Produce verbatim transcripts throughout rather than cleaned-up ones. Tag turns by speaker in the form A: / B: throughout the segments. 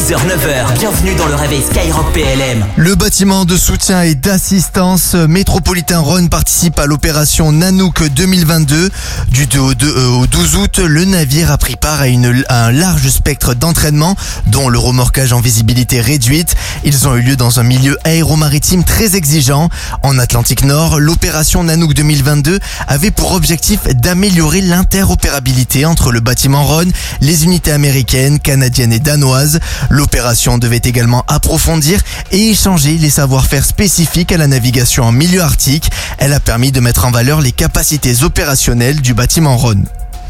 A: six heures neuf heures, bienvenue dans le réveil Skyrock P L M.
B: Le bâtiment de soutien et d'assistance métropolitain Rhône participe à l'opération Nanook deux mille vingt-deux. Du deux au douze août, le navire a pris part à, une, à un large spectre d'entraînement, dont le remorquage en visibilité réduite. Ils ont eu lieu dans un milieu aéromaritime très exigeant. En Atlantique Nord, l'opération Nanook deux mille vingt-deux avait pour objectif d'améliorer l'interopérabilité entre le bâtiment Rhône, les unités américaines, canadiennes et danoises. L'opération devait également approfondir et échanger les savoir-faire spécifiques à la navigation en milieu arctique. Elle a permis de mettre en valeur les capacités opérationnelles du bâtiment Rhône.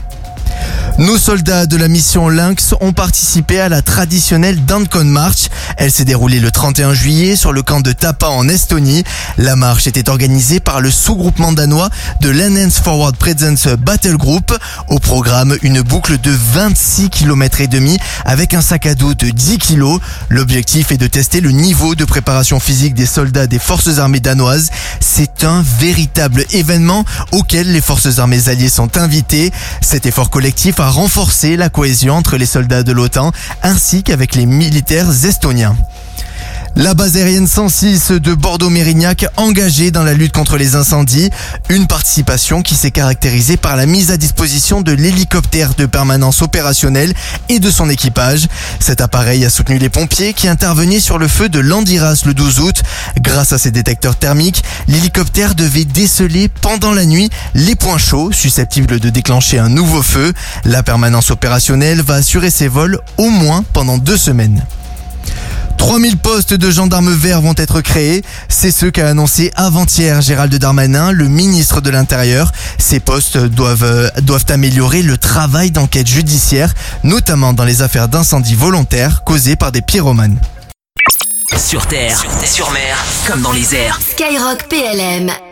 B: Nos soldats de la mission Lynx ont participé à la traditionnelle Dancon March. Elle s'est déroulée le trente et un juillet sur le camp de Tapa en Estonie. La marche était organisée par le sous-groupement danois de l'Enhanced Forward Presence Battle Group. Au programme, une boucle de vingt-six kilomètres et demi avec un sac à dos de dix kilos. L'objectif est de tester le niveau de préparation physique des soldats des forces armées danoises. C'est un véritable événement auquel les forces armées alliées sont invitées. Cet effort collectif a renforcé la cohésion entre les soldats de l'OTAN ainsi qu'avec les militaires estoniens. La base aérienne cent six de Bordeaux-Mérignac engagée dans la lutte contre les incendies. Une participation qui s'est caractérisée par la mise à disposition de l'hélicoptère de permanence opérationnelle et de son équipage. Cet appareil a soutenu les pompiers qui intervenaient sur le feu de Landiras le douze août. Grâce à ses détecteurs thermiques, l'hélicoptère devait déceler pendant la nuit les points chauds susceptibles de déclencher un nouveau feu. La permanence opérationnelle va assurer ses vols au moins pendant deux semaines. trois mille postes de gendarmes verts vont être créés. C'est ce qu'a annoncé avant-hier Gérald Darmanin, le ministre de l'Intérieur. Ces postes doivent, doivent améliorer le travail d'enquête judiciaire, notamment dans les affaires d'incendie volontaires causés par des pyromanes.
A: Sur terre, sur mer, comme dans les airs.
C: Skyrock P L M.